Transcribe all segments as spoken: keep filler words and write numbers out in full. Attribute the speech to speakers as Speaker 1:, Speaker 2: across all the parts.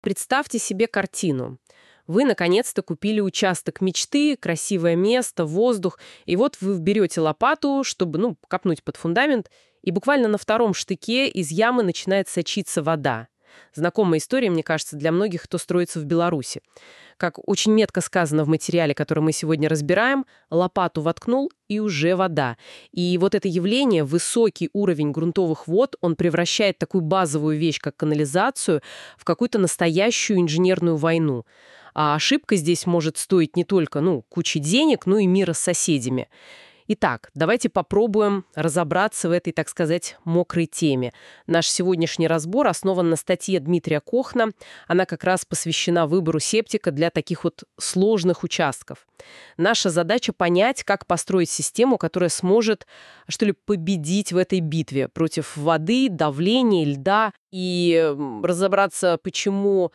Speaker 1: Представьте себе картину. Вы наконец-то купили участок мечты, красивое место, воздух, и вот вы берете лопату, чтобы, ну, копнуть под фундамент, и буквально на втором штыке из ямы начинает сочиться вода. Знакомая история, мне кажется, для многих, кто строится в Беларуси. Как очень метко сказано в материале, который мы сегодня разбираем, лопату воткнул, и уже вода. И вот это явление, высокий уровень грунтовых вод, он превращает такую базовую вещь, как канализацию, в какую-то настоящую инженерную войну. А ошибка здесь может стоить не только, ну, кучи денег, но и мира с соседями. Итак, давайте попробуем разобраться в этой, так сказать, мокрой теме. Наш сегодняшний разбор основан на статье Дмитрия Кохна. Она как раз посвящена выбору септика для таких вот сложных участков. Наша задача понять, как построить систему, которая сможет, что ли, победить в этой битве против воды, давления, льда, и разобраться, почему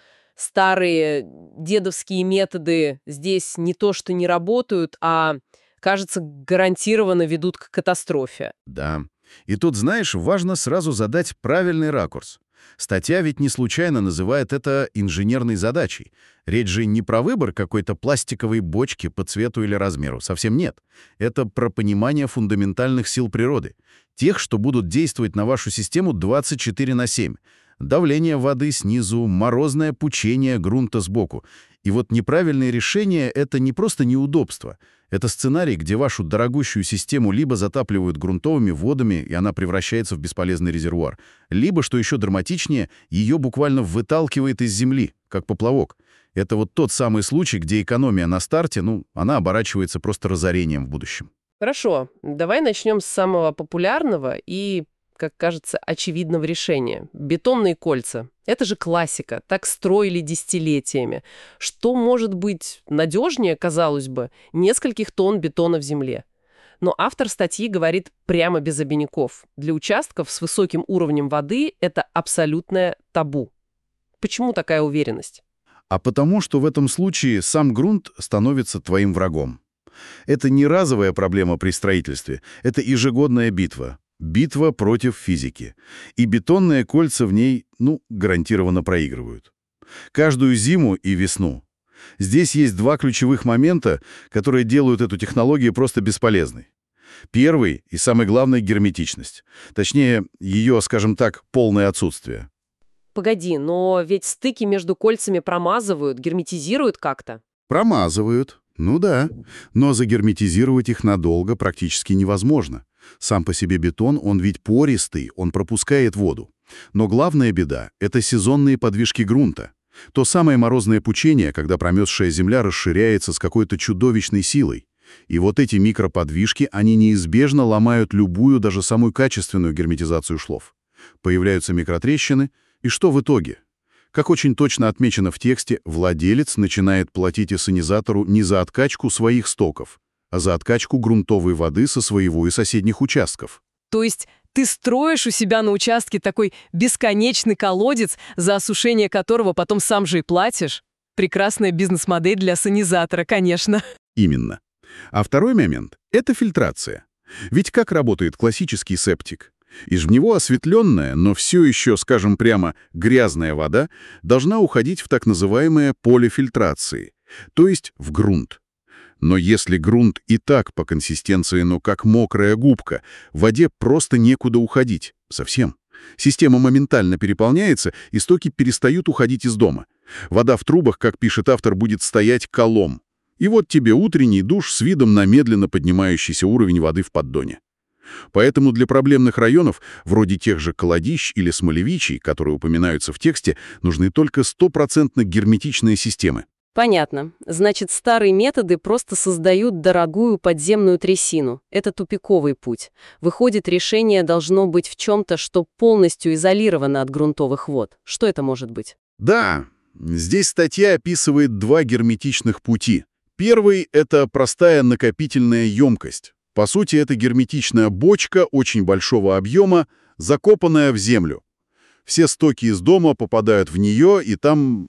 Speaker 1: старые дедовские методы здесь не то что не работают, а, кажется, гарантированно ведут к катастрофе.
Speaker 2: Да. И тут, знаешь, важно сразу задать правильный ракурс. Статья ведь не случайно называет это инженерной задачей. Речь же не про выбор какой-то пластиковой бочки по цвету или размеру. Совсем нет. Это про понимание фундаментальных сил природы. Тех, что будут действовать на вашу систему двадцать четыре на семь. Давление воды снизу, морозное пучение грунта сбоку. И вот неправильное решение — это не просто неудобство. Это сценарий, где вашу дорогущую систему либо затапливают грунтовыми водами, и она превращается в бесполезный резервуар, либо, что еще драматичнее, ее буквально выталкивает из земли, как поплавок. Это вот тот самый случай, где экономия на старте, ну, она оборачивается просто разорением в будущем.
Speaker 1: Хорошо, давай начнем с самого популярного и, как кажется, очевидного решения. Бетонные кольца. Это же классика. Так строили десятилетиями. Что может быть надежнее, казалось бы, нескольких тонн бетона в земле? Но автор статьи говорит прямо без обиняков. Для участков с высоким уровнем воды это абсолютное табу. Почему такая уверенность?
Speaker 2: А потому, что в этом случае сам грунт становится твоим врагом. Это не разовая проблема при строительстве, это ежегодная битва. Битва против физики. И бетонные кольца в ней, ну, гарантированно проигрывают. Каждую зиму и весну. Здесь есть два ключевых момента, которые делают эту технологию просто бесполезной. Первый и самый главный — герметичность. Точнее, ее, скажем так, полное отсутствие.
Speaker 1: Погоди, но ведь стыки между кольцами промазывают, герметизируют как-то.
Speaker 2: Промазывают. Ну да. Но загерметизировать их надолго практически невозможно. Сам по себе бетон, он ведь пористый, он пропускает воду. Но главная беда — это сезонные подвижки грунта. То самое морозное пучение, когда промерзшая земля расширяется с какой-то чудовищной силой. И вот эти микроподвижки, они неизбежно ломают любую, даже самую качественную герметизацию шлов. Появляются микротрещины, и что в итоге? Как очень точно отмечено в тексте, владелец начинает платить ассенизатору не за откачку своих стоков, а за откачку грунтовой воды со своего и соседних участков.
Speaker 1: То есть ты строишь у себя на участке такой бесконечный колодец, за осушение которого потом сам же и платишь? Прекрасная бизнес-модель для ассенизатора, конечно.
Speaker 2: Именно. А второй момент — это фильтрация. Ведь как работает классический септик? Из в него осветленная, но все еще, скажем прямо, грязная вода должна уходить в так называемое поле фильтрации, то есть в грунт. Но если грунт и так по консистенции, ну как мокрая губка, в воде просто некуда уходить. Совсем. Система моментально переполняется, и стоки перестают уходить из дома. Вода в трубах, как пишет автор, будет стоять колом. И вот тебе утренний душ с видом на медленно поднимающийся уровень воды в поддоне. Поэтому для проблемных районов, вроде тех же Колодищ или Смолевичей, которые упоминаются в тексте, нужны только стопроцентно герметичные системы.
Speaker 1: Понятно. Значит, старые методы просто создают дорогую подземную трясину. Это тупиковый путь. Выходит, решение должно быть в чем-то, что полностью изолировано от грунтовых вод. Что это может быть?
Speaker 2: Да, здесь статья описывает два герметичных пути. Первый — это простая накопительная емкость. По сути, это герметичная бочка очень большого объема, закопанная в землю. Все стоки из дома попадают в нее и там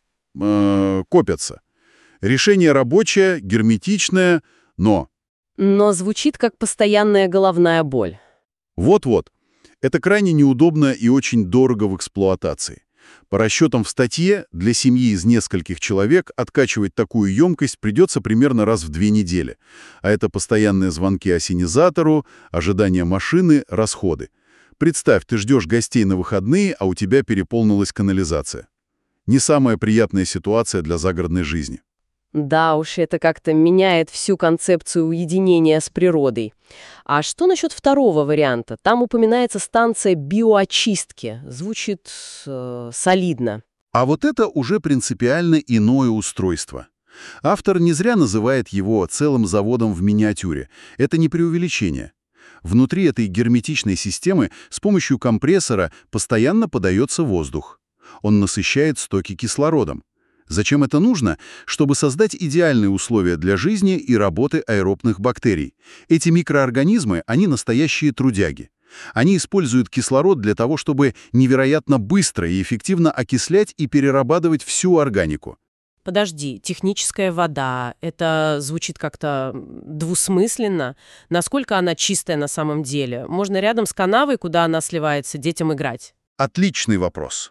Speaker 2: э, копятся. Решение рабочее, герметичное, но...
Speaker 1: Но звучит как постоянная головная боль.
Speaker 2: Вот-вот. Это крайне неудобно и очень дорого в эксплуатации. По расчетам в статье, для семьи из нескольких человек откачивать такую емкость придется примерно раз в две недели. А это постоянные звонки ассенизатору, ожидание машины, расходы. Представь, ты ждешь гостей на выходные, а у тебя переполнилась канализация. Не самая приятная ситуация для загородной жизни.
Speaker 1: Да уж, это как-то меняет всю концепцию уединения с природой. А что насчет второго варианта? Там упоминается станция биоочистки. Звучит э, солидно.
Speaker 2: А вот это уже принципиально иное устройство. Автор не зря называет его целым заводом в миниатюре. Это не преувеличение. Внутри этой герметичной системы с помощью компрессора постоянно подается воздух. Он насыщает стоки кислородом. Зачем это нужно? Чтобы создать идеальные условия для жизни и работы аэробных бактерий. Эти микроорганизмы, они настоящие трудяги. Они используют кислород для того, чтобы невероятно быстро и эффективно окислять и перерабатывать всю органику.
Speaker 1: Подожди, техническая вода, это звучит как-то двусмысленно. Насколько она чистая на самом деле? Можно рядом с канавой, куда она сливается, детям играть?
Speaker 2: Отличный вопрос.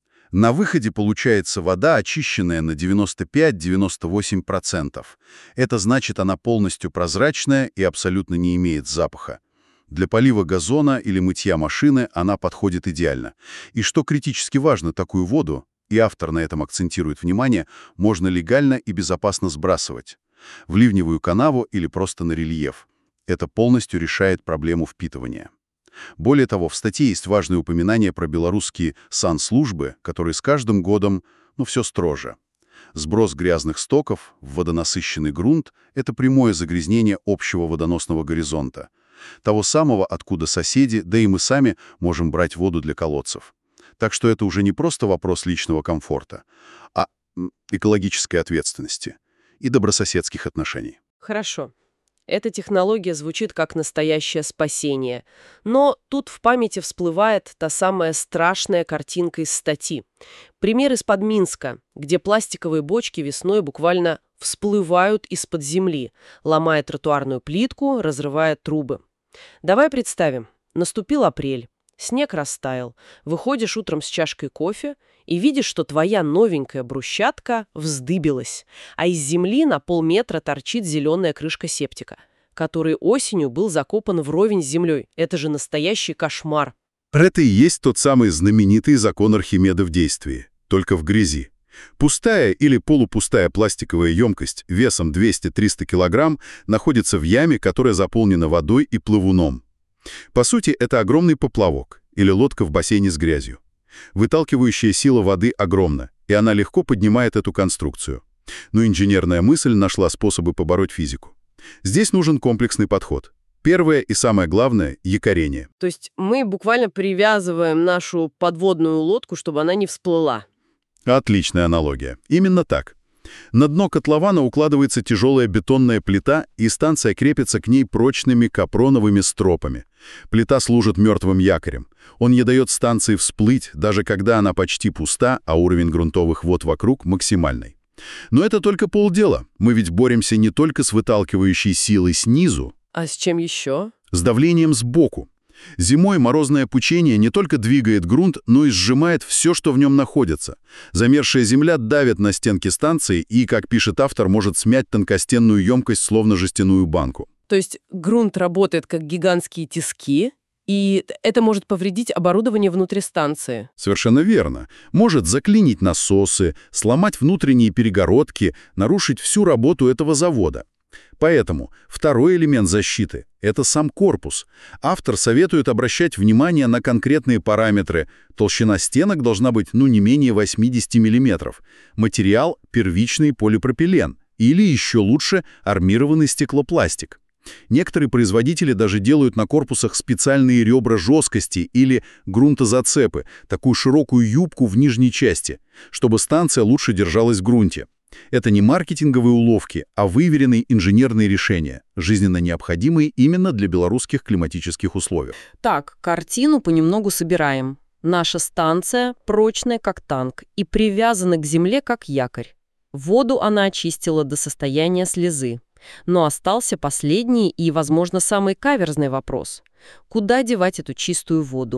Speaker 2: На выходе получается вода, очищенная на девяносто пять — девяносто восемь процентов. Это значит, она полностью прозрачная и абсолютно не имеет запаха. Для полива газона или мытья машины она подходит идеально. И что критически важно, такую воду, и автор на этом акцентирует внимание, можно легально и безопасно сбрасывать. В ливневую канаву или просто на рельеф. Это полностью решает проблему впитывания. Более того, в статье есть важное упоминание про белорусские санслужбы, которые с каждым годом, ну, все строже. Сброс грязных стоков в водонасыщенный грунт — это прямое загрязнение общего водоносного горизонта. Того самого, откуда соседи, да и мы сами можем брать воду для колодцев. Так что это уже не просто вопрос личного комфорта, а экологической ответственности и добрососедских отношений.
Speaker 1: Хорошо. Эта технология звучит как настоящее спасение. Но тут в памяти всплывает та самая страшная картинка из статьи. Пример из-под Минска, где пластиковые бочки весной буквально всплывают из-под земли, ломая тротуарную плитку, разрывая трубы. Давай представим, наступил апрель, снег растаял, выходишь утром с чашкой кофе и видишь, что твоя новенькая брусчатка вздыбилась, а из земли на полметра торчит зеленая крышка септика, который осенью был закопан вровень с землей. Это же настоящий кошмар.
Speaker 2: Это и есть тот самый знаменитый закон Архимеда в действии, только в грязи. Пустая или полупустая пластиковая емкость весом двести-триста килограмм находится в яме, которая заполнена водой и плавуном. По сути, это огромный поплавок или лодка в бассейне с грязью. Выталкивающая сила воды огромна, и она легко поднимает эту конструкцию. Но инженерная мысль нашла способы побороть физику. Здесь нужен комплексный подход. Первое и самое главное — якорение.
Speaker 1: То есть мы буквально привязываем нашу подводную лодку, чтобы она не всплыла.
Speaker 2: Отличная аналогия. Именно так. На дно котлована укладывается тяжелая бетонная плита, и станция крепится к ней прочными капроновыми стропами. Плита служит мертвым якорем. Он не дает станции всплыть, даже когда она почти пуста, а уровень грунтовых вод вокруг максимальный. Но это только полдела. Мы ведь боремся не только с выталкивающей силой снизу,
Speaker 1: А с чем еще?
Speaker 2: с давлением сбоку. Зимой морозное пучение не только двигает грунт, но и сжимает все, что в нем находится. Замерзшая земля давит на стенки станции и, как пишет автор, может смять тонкостенную емкость, словно жестяную банку.
Speaker 1: То есть грунт работает как гигантские тиски, и это может повредить оборудование внутри станции.
Speaker 2: Совершенно верно. Может заклинить насосы, сломать внутренние перегородки, нарушить всю работу этого завода. Поэтому второй элемент защиты — это сам корпус. Автор советует обращать внимание на конкретные параметры. Толщина стенок должна быть ну не менее восемьдесят миллиметров. Материал — первичный полипропилен. Или еще лучше — армированный стеклопластик. Некоторые производители даже делают на корпусах специальные ребра жесткости или грунтозацепы, такую широкую юбку в нижней части, чтобы станция лучше держалась в грунте. Это не маркетинговые уловки, а выверенные инженерные решения, жизненно необходимые именно для белорусских климатических условий.
Speaker 1: Так, картину понемногу собираем. Наша станция прочная, как танк, и привязана к земле, как якорь. Воду она очистила до состояния слезы. Но остался последний и, возможно, самый каверзный вопрос. Куда девать эту чистую воду?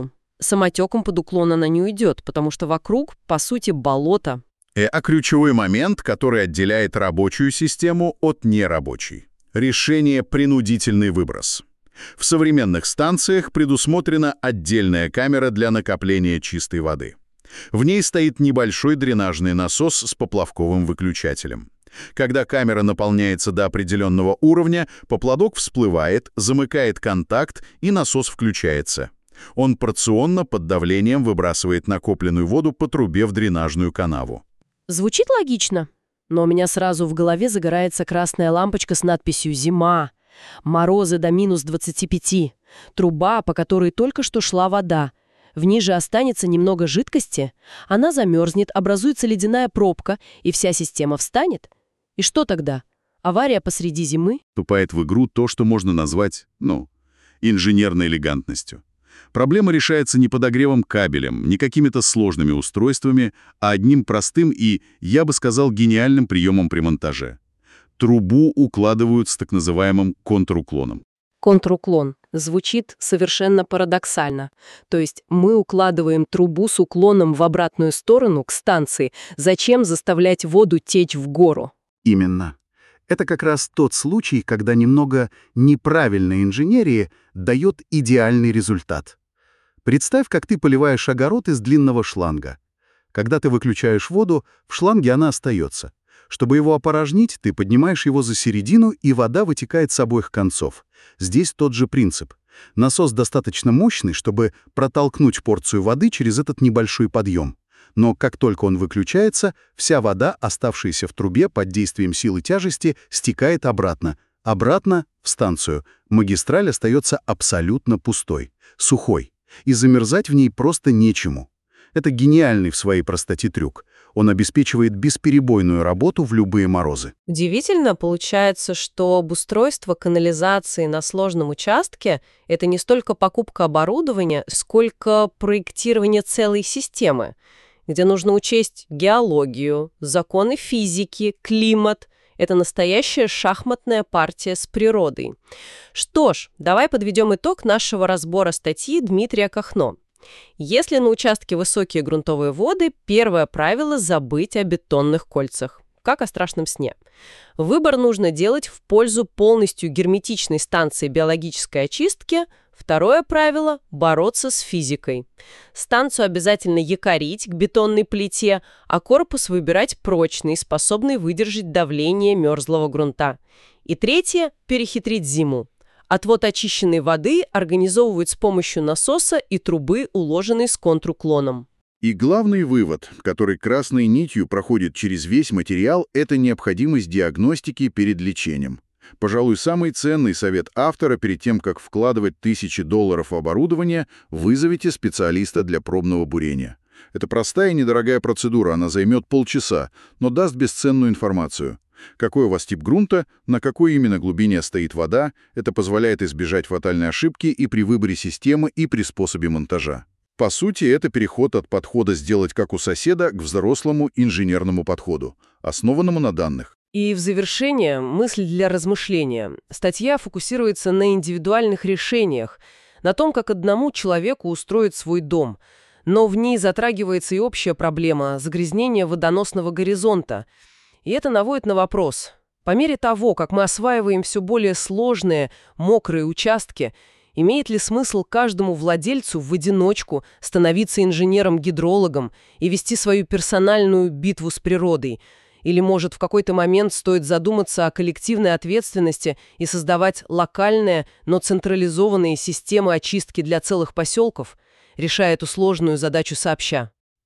Speaker 1: самотеком под уклон она не уйдет, потому что вокруг, по сути, болото.
Speaker 2: Э, а ключевой момент, который отделяет рабочую систему от нерабочей. Решение «принудительный выброс». В современных станциях предусмотрена отдельная камера для накопления чистой воды. В ней стоит небольшой дренажный насос с поплавковым выключателем. Когда камера наполняется до определенного уровня, поплавок всплывает, замыкает контакт, и насос включается. Он порционно под давлением выбрасывает накопленную воду по трубе в дренажную канаву.
Speaker 1: Звучит логично, но у меня сразу в голове загорается красная лампочка с надписью «Зима». Морозы до минус двадцати пяти. Труба, по которой только что шла вода. В ней же останется немного жидкости. Она замерзнет, образуется ледяная пробка, и вся система встанет. И что тогда? Авария посреди зимы?
Speaker 2: Вступает в игру то, что можно назвать, ну, инженерной элегантностью. Проблема решается не подогревом кабелем, не какими-то сложными устройствами, а одним простым и, я бы сказал, гениальным приемом при монтаже. Трубу укладывают с так называемым контруклоном.
Speaker 1: Контруклон. Звучит совершенно парадоксально. То есть мы укладываем трубу с уклоном в обратную сторону, к станции. Зачем заставлять воду течь в гору?
Speaker 3: Именно. Это как раз тот случай, когда немного неправильная инженерия дает идеальный результат. Представь, как ты поливаешь огород из длинного шланга. Когда ты выключаешь воду, в шланге она остается. Чтобы его опорожнить, ты поднимаешь его за середину, и вода вытекает с обоих концов. Здесь тот же принцип. Насос достаточно мощный, чтобы протолкнуть порцию воды через этот небольшой подъем. Но как только он выключается, вся вода, оставшаяся в трубе под действием силы тяжести, стекает обратно. Обратно в станцию. Магистраль остается абсолютно пустой, сухой. И замерзать в ней просто нечему. Это гениальный в своей простоте трюк. Он обеспечивает бесперебойную работу в любые морозы.
Speaker 1: Удивительно получается, что обустройство канализации на сложном участке — это не столько покупка оборудования, сколько проектирование целой системы, где нужно учесть геологию, законы физики, климат. Это настоящая шахматная партия с природой. Что ж, давай подведем итог нашего разбора статьи Дмитрия Кахно. Если на участке высокие грунтовые воды, первое правило — забыть о бетонных кольцах, как о страшном сне. Выбор нужно делать в пользу полностью герметичной станции биологической очистки. Второе правило — бороться с физикой. Станцию обязательно якорить к бетонной плите, а корпус выбирать прочный, способный выдержать давление мерзлого грунта. И третье — перехитрить зиму. Отвод очищенной воды организовывают с помощью насоса и трубы, уложенной с контруклоном.
Speaker 2: И главный вывод, который красной нитью проходит через весь материал, это необходимость диагностики перед лечением. Пожалуй, самый ценный совет автора перед тем, как вкладывать тысячи долларов в оборудование, вызовите специалиста для пробного бурения. Это простая и недорогая процедура, она займет полчаса, но даст бесценную информацию. Какой у вас тип грунта, на какой именно глубине стоит вода, это позволяет избежать фатальной ошибки и при выборе системы, и при способе монтажа. По сути, это переход от подхода «сделать как у соседа» к взрослому инженерному подходу, основанному на данных.
Speaker 1: И в завершение мысль для размышления. Статья фокусируется на индивидуальных решениях, на том, как одному человеку устроить свой дом. Но в ней затрагивается и общая проблема загрязнения водоносного горизонта. И это наводит на вопрос. По мере того, как мы осваиваем все более сложные, мокрые участки, имеет ли смысл каждому владельцу в одиночку становиться инженером-гидрологом и вести свою персональную битву с природой? Или, может, в какой-то момент стоит задуматься о коллективной ответственности и создавать локальные, но централизованные системы очистки для целых поселков, решая эту сложную задачу сообща?